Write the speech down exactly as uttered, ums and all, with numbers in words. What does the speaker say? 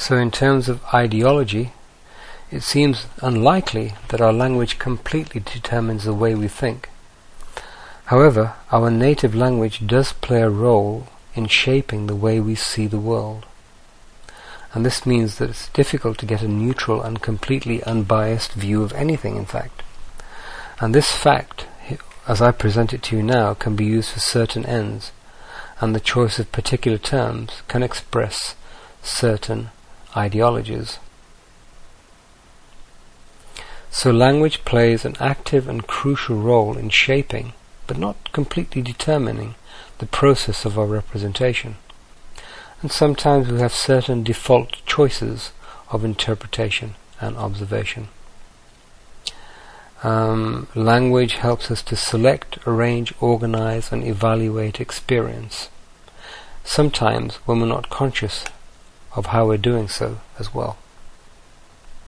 So in terms of ideology, it seems unlikely that our language completely determines the way we think. However, our native language does play a role in shaping the way we see the world. And this means that it's difficult to get a neutral and completely unbiased view of anything, in fact. And this fact, as I present it to you now, can be used for certain ends, and the choice of particular terms can express certain ideologies. So language plays an active and crucial role in shaping, but not completely determining, the process of our representation. And sometimes we have certain default choices of interpretation and observation. Um, language helps us to select, arrange, organize, and evaluate experience, sometimes when we're not conscious of how we're doing so as well.